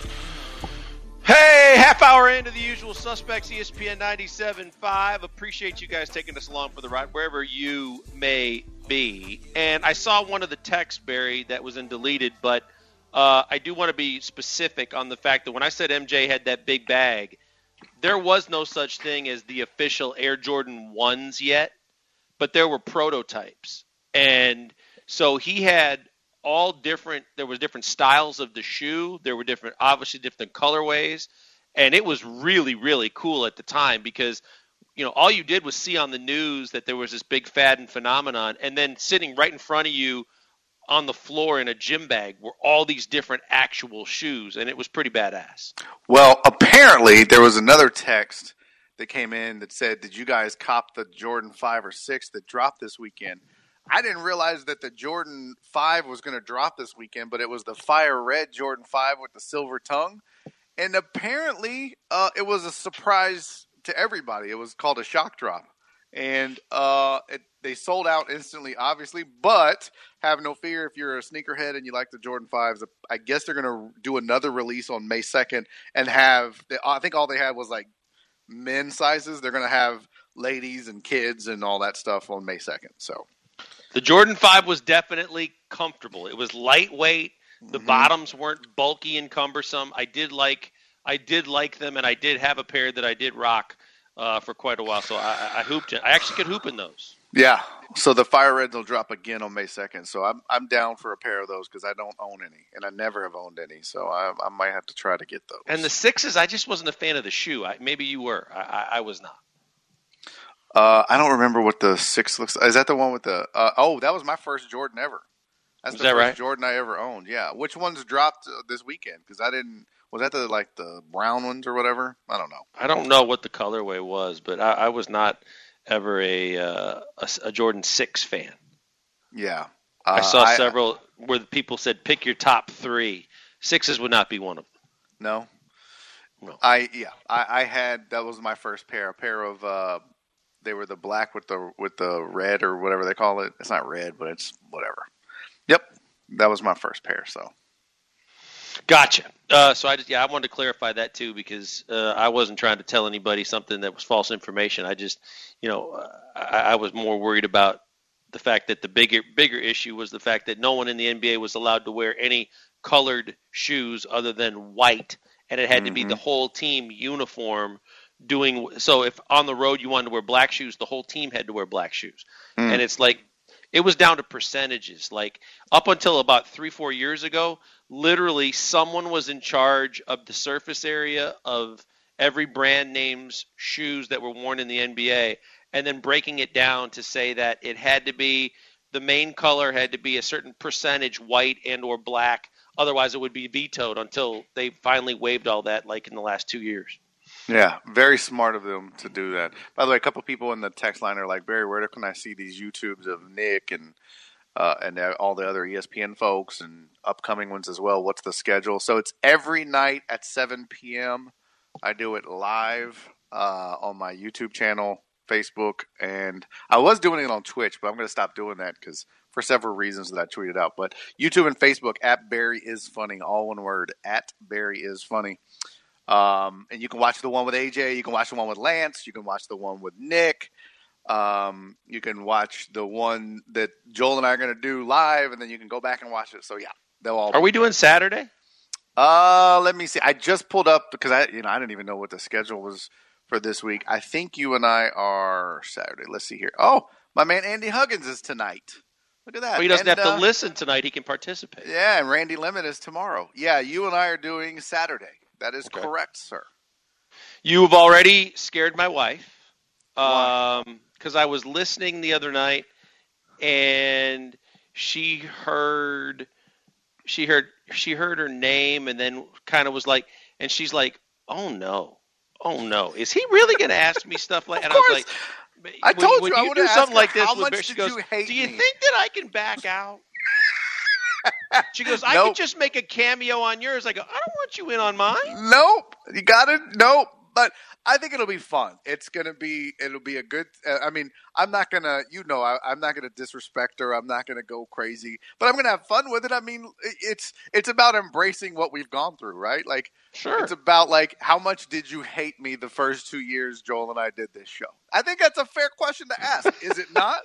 Hey, half hour into The Usual Suspects, E S P N ninety-seven point five. Appreciate you guys taking us along for the ride, wherever you may be. And I saw one of the texts, Barry, that was in deleted, but uh, I do want to be specific on the fact that when I said M J had that big bag, there was no such thing as the official Air Jordan ones yet, but there were prototypes. And so he had all different, there was different styles of the shoe. There were different, obviously different colorways. And it was really, really cool at the time because, you know, all you did was see on the news that there was this big fad and phenomenon. And then sitting right in front of you on the floor in a gym bag were all these different actual shoes. And it was pretty badass.
Well, apparently there was another text that came in that said, did you guys cop the Jordan five or six that dropped this weekend? I didn't realize that the Jordan five was going to drop this weekend, but it was the fire red Jordan five with the silver tongue. And apparently uh, it was a surprise to everybody. It was called a shock drop. And uh, it, they sold out instantly, obviously. But have no fear if you're a sneakerhead and you like the Jordan fives. I guess they're going to do another release on May second and have – I think all they had was like men's sizes. They're going to have ladies and kids and all that stuff on May second. So
the Jordan five was definitely comfortable. It was lightweight. The mm-hmm. bottoms weren't bulky and cumbersome. I did like I did like them, and I did have a pair that I did rock uh, for quite a while. So I, I hooped. I actually could hoop in those.
Yeah. So the fire reds will drop again on May second. So I'm I'm down for a pair of those because I don't own any, and I never have owned any. So I, I might have to try to get those.
And the sixes, I just wasn't a fan of the shoe. I, maybe you were. I, I, I was not.
Uh, I don't remember what the six looks like. Is that the one with the uh, – oh, that was my first Jordan ever. That's
Is
the
that
first
right?
Jordan I ever owned, yeah. Which ones dropped uh, this weekend? Because I didn't – was that the like the brown ones or whatever? I don't know.
I don't know what the colorway was, but I, I was not ever a, uh, a a Jordan six fan.
Yeah. Uh,
I saw
I,
several where people said pick your top three. Sixes would not be one of them.
No?
No.
I – yeah. I, I had – that was my first pair. A pair of uh, – they were the black with the with the red or whatever they call it. It's not red, but it's whatever. Yep. That was my first pair, so.
Gotcha. Uh, so I just, yeah, I wanted to clarify that too because uh, I wasn't trying to tell anybody something that was false information. I just, you know, uh, I, I was more worried about the fact that the bigger bigger issue was the fact that no one in the N B A was allowed to wear any colored shoes other than white, and it had mm-hmm. to be the whole team uniform doing so. If on the road you wanted to wear black shoes, the whole team had to wear black shoes, mm. and it's like it was down to percentages. Like up until about three, four years ago, literally someone was in charge of the surface area of every brand name's shoes that were worn in the N B A, and then breaking it down to say that it had to be the main color had to be a certain percentage white and or black. Otherwise, it would be vetoed until they finally waived all that, like in the last two years.
Yeah, very smart of them to do that. By the way, a couple people in the text line are like, Barry, where can I see these YouTubes of Nick and uh, and all the other E S P N folks and upcoming ones as well? What's the schedule? So it's every night at seven p.m. I do it live uh, on my YouTube channel, Facebook, and I was doing it on Twitch, but I'm going to stop doing that because for several reasons that I tweeted out. But YouTube and Facebook, at Barry is Funny, all one word, at Barry is Funny. Um, and you can watch the one with A J. You can watch the one with Lance. You can watch the one with Nick. Um, you can watch the one that Joel and I are going to do live, and then you can go back and watch it. So, yeah, they'll all.
Are we doing Saturday?
Uh, let me see. I just pulled up because I, you know, I didn't even know what the schedule was for this week. I think you and I are Saturday. Let's see here. Oh, my man Andy Huggins is tonight. Look at that.
Well, he doesn't
and,
have to
uh,
listen tonight. He can participate.
Yeah, and Randy Lemon is tomorrow. Yeah, you and I are doing Saturday. That is
okay.
correct, sir.
You've already scared my wife because um, I was listening the other night, and she heard she heard she heard her name, and then kind of was like, and she's like, "Oh no, oh no, is he really going to ask me stuff like?" And I was like,
"I told
when,
you
when
I
you
would
do
ask
something
her,
like this."
how
with
much
Bear,
did
she goes,
you hate
"Do you
me?"
think that I can back out?" She goes, I
nope.
could just make a cameo on yours. I go, I don't want you in on mine.
Nope. You got it. Nope. But I think it'll be fun. It's going to be, it'll be a good, uh, I mean, I'm not going to, you know, I, I'm not going to disrespect her. I'm not going to go crazy, but I'm going to have fun with it. I mean, it's, it's about embracing what we've gone through, right? Like,
sure.
It's about like, how much did you hate me the first two years Joel and I did this show? I think that's a fair question to ask. Is it not?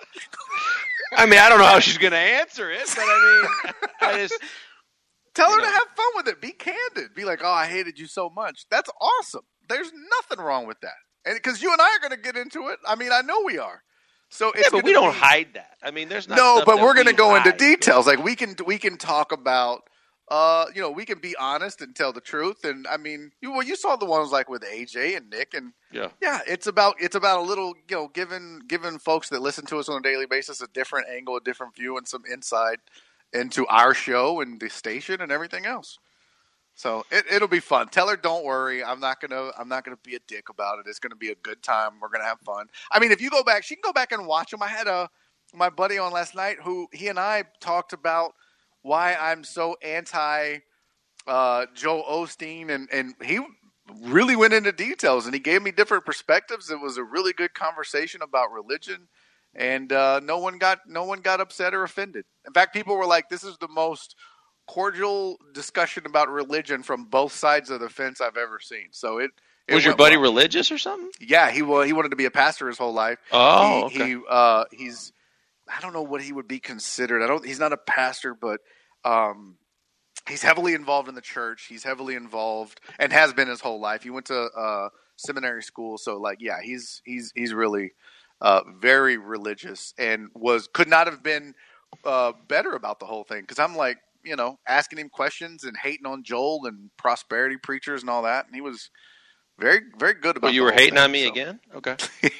I mean, I don't know how she's going to answer it, but I mean, I just
tell her
know.
to have fun with it. Be candid. Be like, oh, I hated you so much. That's awesome. There's nothing wrong with that. And because you and I are going to get into it. I mean, I know we are. So it's
yeah, but we don't
be...
hide that. I mean, there's not
no, but we're
going
to go
hide.
into details. Like we can, we can talk about, uh, you know, we can be honest and tell the truth. And I mean, you well, you saw the ones like with A J and Nick, and
yeah,
yeah, it's about it's about a little, you know, giving giving folks that listen to us on a daily basis a different angle, a different view, and some insight into our show and the station and everything else. So it, it'll be fun. Tell her, don't worry. I'm not gonna. I'm not gonna be a dick about it. It's gonna be a good time. We're gonna have fun. I mean, if you go back, she can go back and watch them. I had a my buddy on last night who he and I talked about why I'm so anti uh, Joel Osteen, and and he really went into details and he gave me different perspectives. It was a really good conversation about religion, and uh, no one got no one got upset or offended. In fact, people were like, "This is the most cordial discussion about religion from both sides of the fence I've ever seen." So it, it
was your buddy
well.
religious or something?
Yeah, he was. He wanted to be a pastor his whole life.
Oh,
he,
okay.
He, uh, he's. I don't know what he would be considered. I don't. He's not a pastor, but um, he's heavily involved in the church. He's heavily involved and has been his whole life. He went to uh, seminary school, so like, yeah, he's he's he's really uh, very religious and was could not have been uh, better about the whole thing. Because I'm like, you know, asking him questions and hating on Joel and prosperity preachers and all that. And he was very, very good about it.
Well, you
the
were
whole
hating
thing,
on me
so.
again? Okay.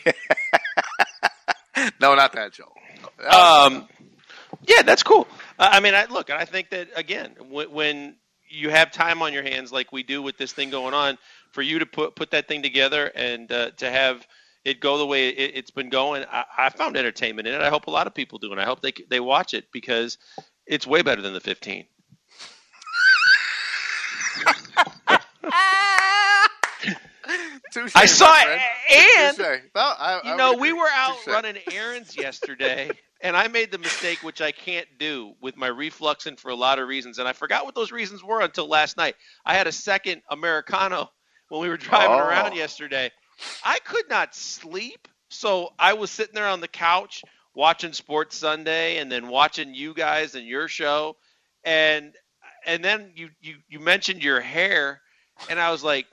No, not that, Joel. That
um, yeah, that's cool. Uh, I mean, I look, I think that, again, when, when you have time on your hands like we do with this thing going on, for you to put, put that thing together and uh, to have it go the way it, it's been going, I, I found entertainment in it. I hope a lot of people do, and I hope they they watch it because it's way better than the fifteen.
Touché,
I saw
friend.
it, and
no, I,
you
I
know,
would
we
agree.
were out
Touché.
running errands yesterday, and I made the mistake, which I can't do with my refluxing for a lot of reasons, and I forgot what those reasons were until last night. I had a second Americano when we were driving
Oh.
around yesterday. I could not sleep, so I was sitting there on the couch watching Sports Sunday and then watching you guys and your show, and and then you, you, you mentioned your hair, and I was like,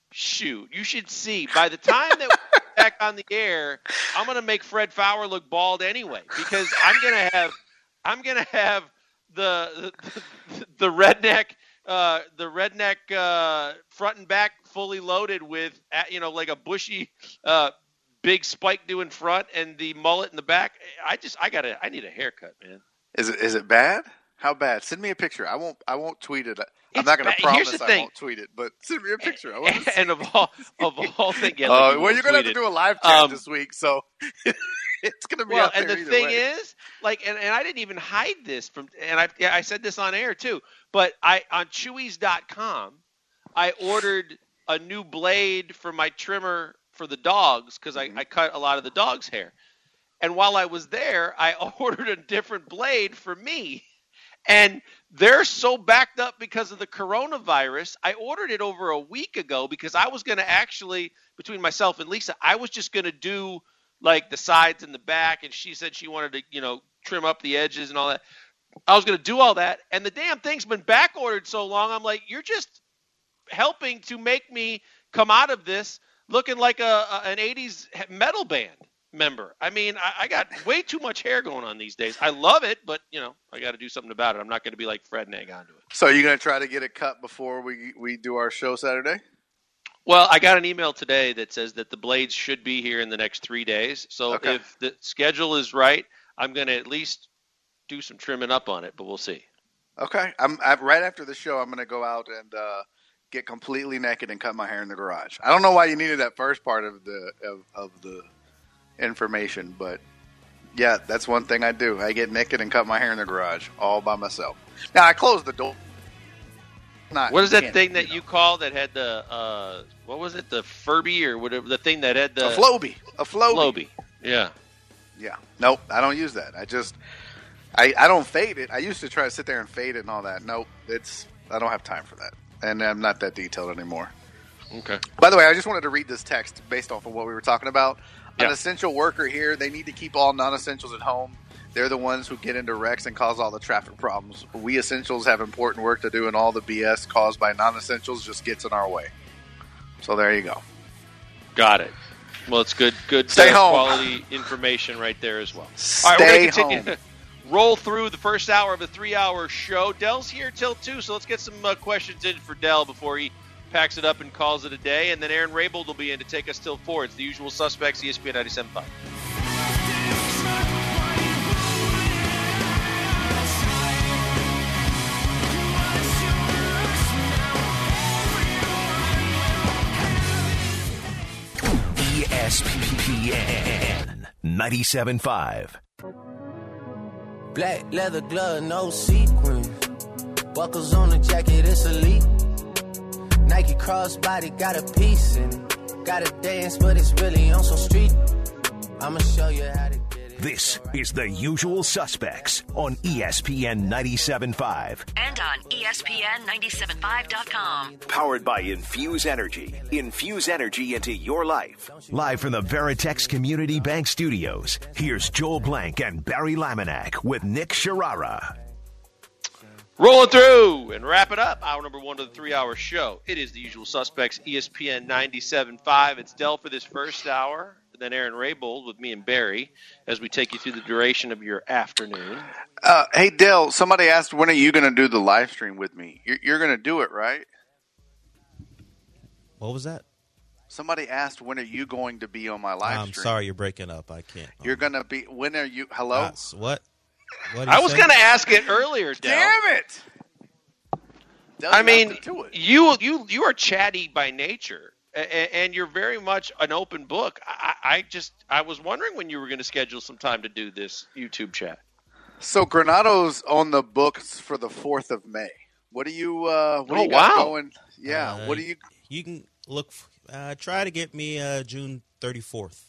Shoot, you should see. By the time that we're back on the air, I'm going to make Fred Fowler look bald anyway, because I'm going to have, I'm going to have the the, the redneck, uh, the redneck uh, front and back fully loaded with, you know, like a bushy, uh, big spike due in front and the mullet in the back. I just, I gotta, I need a haircut, man.
Is it is it bad? How bad? Send me a picture. I won't I won't tweet it. I'm
It's
not going
ba-
to promise
here's the
I
thing.
won't tweet it, but send me a picture. I want to see.
And of all, of all things, yeah,
Uh,
like you
well,
will
you're going to have
tweet
to
it.
do a live chat
Um,
this week, so it's going to be
Well,
out there
and the
either
thing
way.
is, like, and, and I didn't even hide this from, and I yeah, I said this on air too, but I on Chewies dot com, I ordered a new blade for my trimmer for the dogs because I, I cut a lot of the dog's hair. And while I was there, I ordered a different blade for me. And they're so backed up because of the coronavirus. I ordered it over a week ago because I was going to actually, between myself and Lisa, I was just going to do like the sides and the back. And she said she wanted to, you know, trim up the edges and all that. I was going to do all that. And the damn thing's been back ordered so long. I'm like, you're just helping to make me come out of this looking like a, a an eighties metal band member. I mean, I, I got way too much hair going on these days. I love it, but, you know, I got to do something about it. I'm not going to be like Fred and egg onto it.
So you're going to try to get it cut before we we do our show Saturday?
Well, I got an email today that says that the blades should be here in the next three days. So
Okay.
if the schedule is right, I'm going to at least do some trimming up on it, but we'll see.
Okay. I'm, I'm right after the show. I'm going to go out and uh, get completely naked and cut my hair in the garage. I don't know why you needed that first part of the of, of the information, but yeah, that's one thing I do. I get naked and cut my hair in the garage all by myself. Now I close the door. Not
What is that
can't,
thing that
know.
you call that had the, uh, what was it, the Furby or whatever, the thing that had the...
a Flowbee? A Flowbee.
Flowbee. Yeah.
Yeah. Nope. I don't use that. I just I, I don't fade it. I used to try to sit there and fade it and all that. Nope. It's I don't have time for that. And I'm not that detailed anymore.
Okay.
By the way, I just wanted to read this text based off of what we were talking about.
Yeah.
An essential worker here, they need to keep all non-essentials at home. They're the ones who get into wrecks and cause all the traffic problems. We essentials have important work to do, and all the B S caused by non-essentials just gets in our way. So there you go.
Got it. Well, it's good, good
Stay
uh,
home.
quality information right there as well.
Stay
All right, we're going to continue
home.
to roll through the first hour of a three-hour show. Dell's here till two, so let's get some uh, questions in for Dell before he packs it up and calls it a day. And then Aaron Raybould will be in to take us till four. It's the usual suspects, E S P N ninety-seven point five.
E S P N ninety-seven point five.
Black leather glove, no sequin. Buckles on the jacket, it's elite. Nike crossbody got a piece in it. Gotta dance, but it's really on some street. I'ma show you how to get it.
This is The Usual Suspects on E S P N ninety-seven point five.
And on E S P N ninety-seven point five dot com.
Powered by Infuse Energy. Infuse energy into your life. Live from the Veritex Community Bank Studios, here's Joel Blank and Barry Laminack with Nick Sharara.
Rolling through and wrap it up. Hour number one of the three-hour show. It is the usual suspects, E S P N ninety-seven point five. It's Dell for this first hour, then Aaron Raybould with me and Barry as we take you through the duration of your afternoon.
Uh, hey, Dell, somebody asked, when are you going to do the live stream with me? You're, you're going to do it, right?
What was that?
Somebody asked, when are you going to be on my live
I'm
stream?
sorry, you're breaking up. I can't.
You're going to be, when are you, hello?
Uh, s- what? What did
I
you
was
say?
going to ask it earlier, Dell.
Damn it! Dell,
I
you
mean,
have to do it.
you you you are chatty by nature, and, and you're very much an open book. I, I just I was wondering when you were going to schedule some time to do this YouTube chat.
So Granado's on the books for the fourth of May. What do you, uh, what do
Oh,
you got
wow.
going? Yeah,
Uh,
what do you,
You can look. f- Uh, try to get me uh, June thirty-fourth.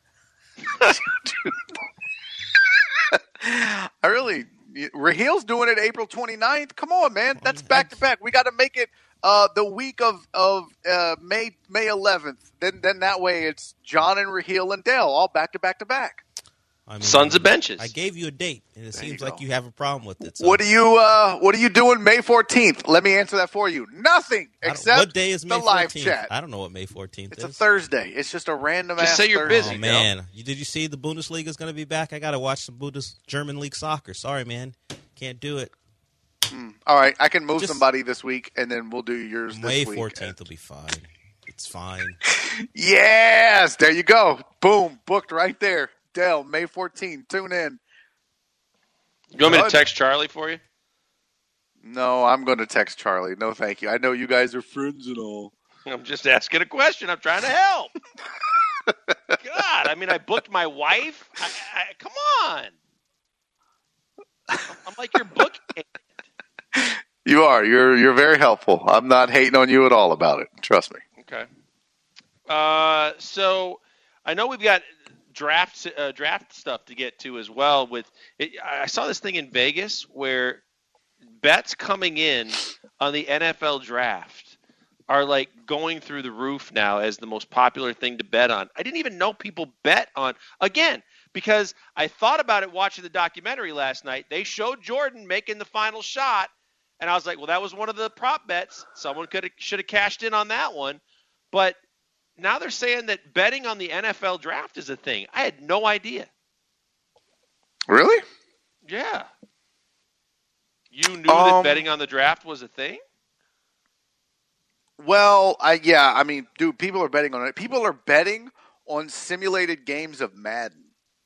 I really, Rahil's doing it April twenty-ninth. Come on, man. That's back to back. We got to make it uh, the week of, of uh, May May eleventh. Then then that way it's John and Rahil and Dale all back to back to back.
I mean,
Sons of benches.
I gave you a date, and it
There
seems
you
like
go.
you have a problem with it. So.
What are you uh What are you doing May fourteenth? Let me answer that for you. Nothing
I don't-
except
what day is May
the live
fourteenth?
chat.
I don't know what May fourteenth
It's
is.
a Thursday. It's just a random
Just
ass
say you're
Thursday.
busy.
Oh man, you, did you see the Bundesliga is going to be back? I got to watch some Bundes German league soccer. Sorry, man, can't do it.
All right, I can move
Just-
somebody this week, and then we'll do yours
May
this week.
fourteenth will be fine. It's fine.
Yes, there you go. Boom, booked right there. Dell, May fourteenth. Tune in.
You want me to
Good.
text Charlie for you?
No, I'm going to text Charlie. No, thank you. I know you guys are friends and all.
I'm just asking a question. I'm trying to help. God, I mean, I booked my wife. I, I, come on. I'm like your booking.
You are. You're you're very helpful. I'm not hating on you at all about it. Trust me.
Okay. Uh, so I know we've got draft uh, draft stuff to get to as well. With it, I saw this thing in Vegas where bets coming in on the N F L draft are like going through the roof now as the most popular thing to bet on. I didn't even know people bet on, again, because I thought about it watching the documentary last night. They showed Jordan making the final shot, and I was like, well, that was one of the prop bets. Someone could have should have cashed in on that one. But now they're saying that betting on the N F L draft is a thing. I had no idea.
Really?
Yeah. You knew
Um,
that betting on the draft was a thing?
Well, I yeah. I mean, dude, people are betting on it. People are betting on simulated games of Madden.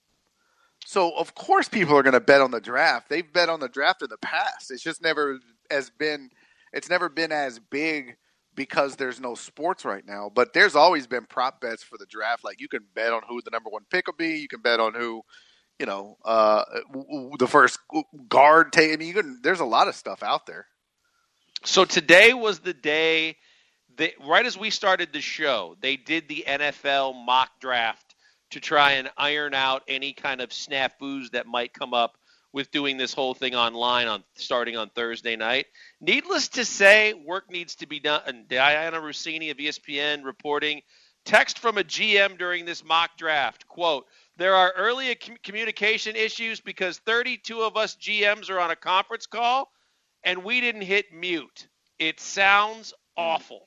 So of course, people are going to bet on the draft. They've bet on the draft in the past. It's just never as been. It's never been as big because there's no sports right now. But there's always been prop bets for the draft. Like you can bet on who the number one pick will be. You can bet on who, you know, uh, the first guard take. I mean, you can. There's a lot of stuff out there.
So today was the day that, right as we started the show, they did the N F L mock draft to try and iron out any kind of snafus that might come up with doing this whole thing online on starting on Thursday night. Needless to say, work needs to be done. And Diana Rossini of E S P N reporting, text from a G M during this mock draft, quote, there are early communication issues because thirty-two of us G Ms are on a conference call and we didn't hit mute. It sounds awful.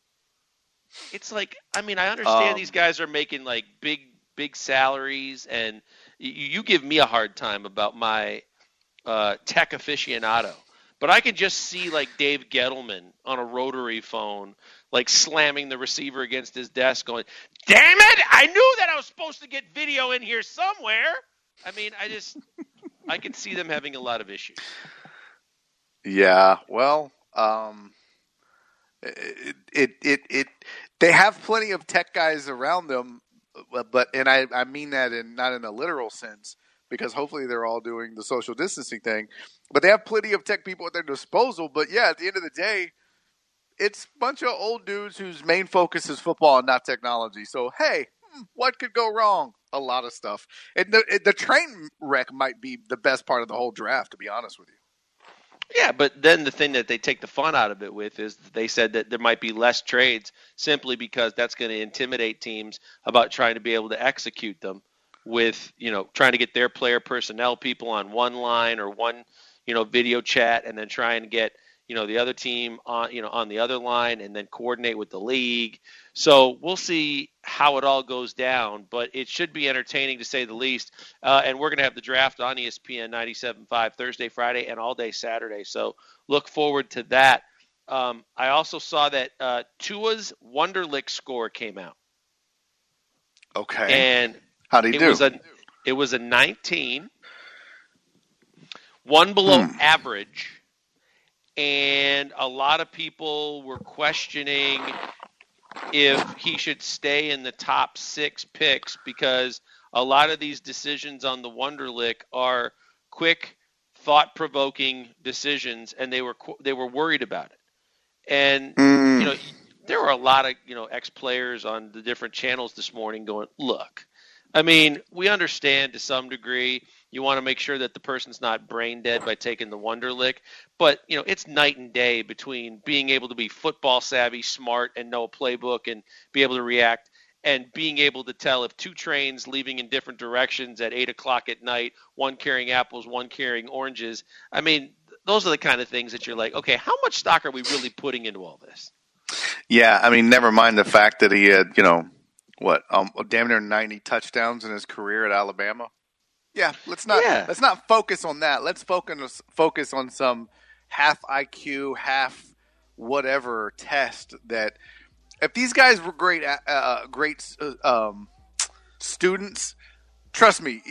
It's like, I mean, I understand
Um,
these guys are making like big, big salaries, and you, you give me a hard time about my uh, tech aficionado. But I can just see like Dave Gettleman on a rotary phone, like slamming the receiver against his desk going, damn it, I knew that I was supposed to get video in here somewhere. I mean, I just, I can see them having a lot of issues.
Yeah, well, um, it, it, it, it, they have plenty of tech guys around them, but, and I, I mean that in, not in a literal sense, because hopefully they're all doing the social distancing thing, but they have plenty of tech people at their disposal. But yeah, at the end of the day, it's a bunch of old dudes whose main focus is football and not technology. So, hey, what could go wrong? A lot of stuff. And the, the train wreck might be the best part of the whole draft, to be honest with you.
Yeah, but then the thing that they take the fun out of it with is they said that there might be less trades simply because that's going to intimidate teams about trying to be able to execute them with, you know, trying to get their player personnel people on one line or one, you know, video chat, and then trying to get, you know, the other team on, you know, on the other line, and then coordinate with the league. So we'll see how it all goes down, but it should be entertaining to say the least. Uh, and we're going to have the draft on E S P N ninety-seven point five Thursday, Friday, and all day Saturday. So look forward to that. Um, I also saw that uh, Tua's Wonderlic score came out.
Okay.
And
how'd he
it
do?
was a it was a nineteen, one below
Hmm.
average. And a lot of people were questioning if he should stay in the top six picks because a lot of these decisions on the Wonderlic are quick, thought-provoking decisions, and they were they were worried about it. And
Mm.
you know, there were a lot of you know ex-players on the different channels this morning going, "Look, I mean, we understand to some degree. You want to make sure that the person's not brain dead by taking the Wonderlic, but you know it's night and day between being able to be football savvy, smart, and know a playbook and be able to react, and being able to tell if two trains leaving in different directions at eight o'clock at night, one carrying apples, one carrying oranges. I mean, those are the kind of things that you're like, okay, how much stock are we really putting into all this?
Yeah, I mean, never mind the fact that he had, you know, what, um, damn near ninety touchdowns in his career at Alabama. Yeah, let's not
Yeah.
let's not focus on that. Let's focus focus on some half I Q, half whatever test that. If these guys were great, uh, great uh, um, students, trust me,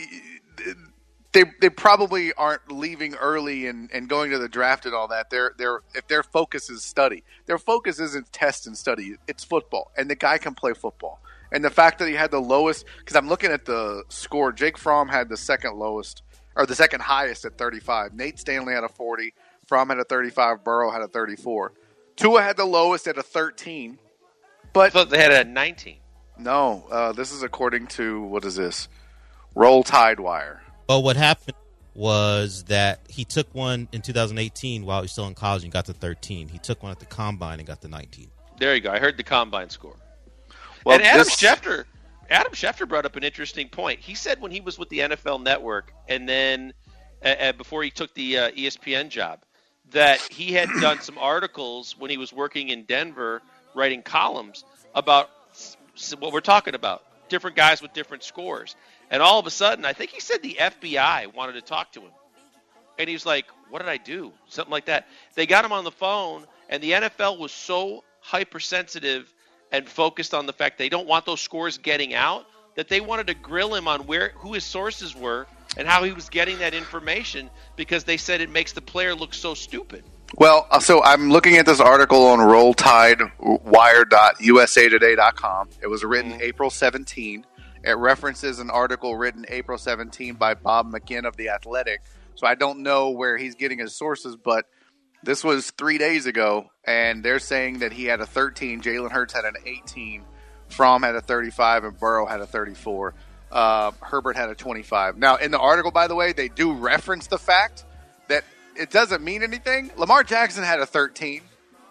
they they probably aren't leaving early and, and going to the draft and all that. They're they're if their focus is study, their focus isn't test and study. It's football, and the guy can play football. And the fact that he had the lowest, because I'm looking at the score, Jake Fromm had the second lowest or the second highest at thirty-five. Nate Stanley had a forty. Fromm had a thirty-five. Burrow had a thirty-four. Tua had the lowest at a thirteen. But
I thought they had it at nineteen.
No, uh, this is according to, what is this? Roll Tide Wire.
Well, what happened was that he took one in two thousand eighteen while he was still in college and got to thirteen. He took one at the Combine and got to nineteen.
There you go. I heard the Combine score.
Well,
and Adam
this...
Schefter, Adam Schefter brought up an interesting point. He said when he was with the N F L Network and then uh, uh, before he took the uh, E S P N job, that he had done some articles when he was working in Denver writing columns about what we're talking about, different guys with different scores. And all of a sudden, I think he said the F B I wanted to talk to him. And he was like, what did I do? Something like that. They got him on the phone, and the N F L was so hypersensitive and focused on the fact they don't want those scores getting out that they wanted to grill him on where who his sources were and how he was getting that information because they said it makes the player look so stupid.
Well, so I'm looking at this article on roll tide wire dot u s a today dot com. It was written mm-hmm. April seventeenth. It references an article written April seventeenth by Bob McGinn of The Athletic. So I don't know where he's getting his sources, but this was three days ago, and they're saying that he had a thirteen, Jalen Hurts had an eighteen, Fromm had a thirty-five, and Burrow had a thirty-four. Uh, Herbert had a twenty-five. Now, in the article, by the way, they do reference the fact that it doesn't mean anything. Lamar Jackson had a thirteen.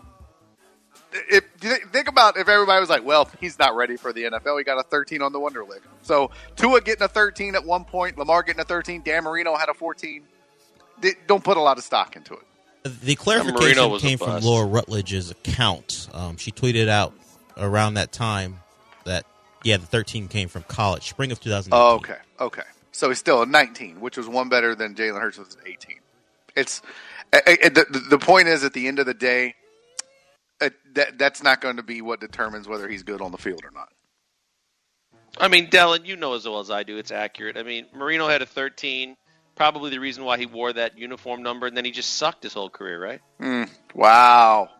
If, think about if everybody was like, well, he's not ready for the N F L. He got a thirteen on the Wonderlic. So Tua getting a thirteen at one point, Lamar getting a thirteen, Dan Marino had a fourteen. They don't put a lot of stock into it.
The clarification came from Laura Rutledge's account. Um, she tweeted out around that time that, yeah, the thirteen came from college, spring of two thousand eighteen.
Oh, okay, okay. So he's still a nineteen, which was one better than Jalen Hurts was an eighteen. It's it, it, the, the point is, at the end of the day, it, that that's not going to be what determines whether he's good on the field or not.
I mean, Dellin, you know as well as I do, it's accurate. I mean, Marino had a thirteen, probably the reason why he wore that uniform number, and then he just sucked his whole career, right?
Mm, wow.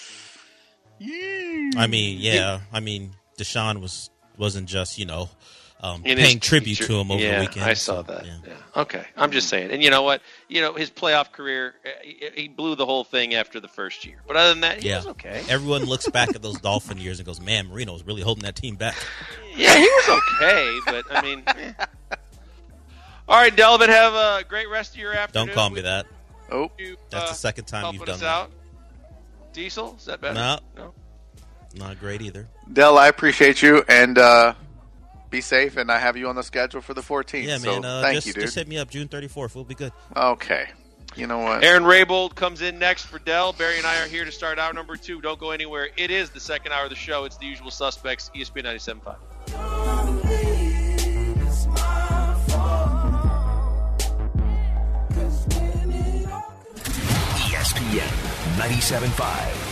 I mean, yeah. I mean, Deshaun was wasn't just you know. Um, paying tribute to him over
yeah,
the weekend.
I saw
so,
that.
Yeah.
Yeah. Okay, I'm just saying. And you know what? You know, his playoff career, he blew the whole thing after the first year. But other than that, he
yeah.
was okay.
Everyone looks back at those Dolphin years and goes, man, Marino was really holding that team back.
Yeah, he was okay, but I mean. Eh. All right, Delvin, have a great rest of your afternoon.
Don't call me that.
Oh,
you,
That's
uh,
the second time you've done
us
that.
Out. Diesel, is that better?
No.
no.
Not great either.
Del, I appreciate you, and uh, be safe, and I have you on the schedule for the fourteenth.
Yeah, man.
So
Uh,
thank
just,
you, dude.
just hit me up June thirty-fourth. We'll be good.
Okay. You know what?
Aaron Raybold comes in next for Dell. Barry and I are here to start hour number two. Don't go anywhere. It is the second hour of the show. It's the usual suspects, E S P N ninety-seven point five.
E S P N ninety-seven point five.